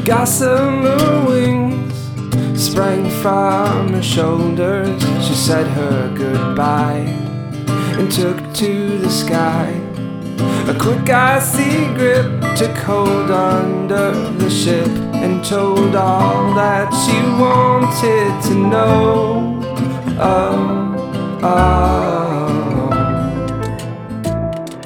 Gossamer wings sprang from her shoulders. She said her goodbye and took to the sky. A quick icy grip took hold under the ship and told all that she wanted to know.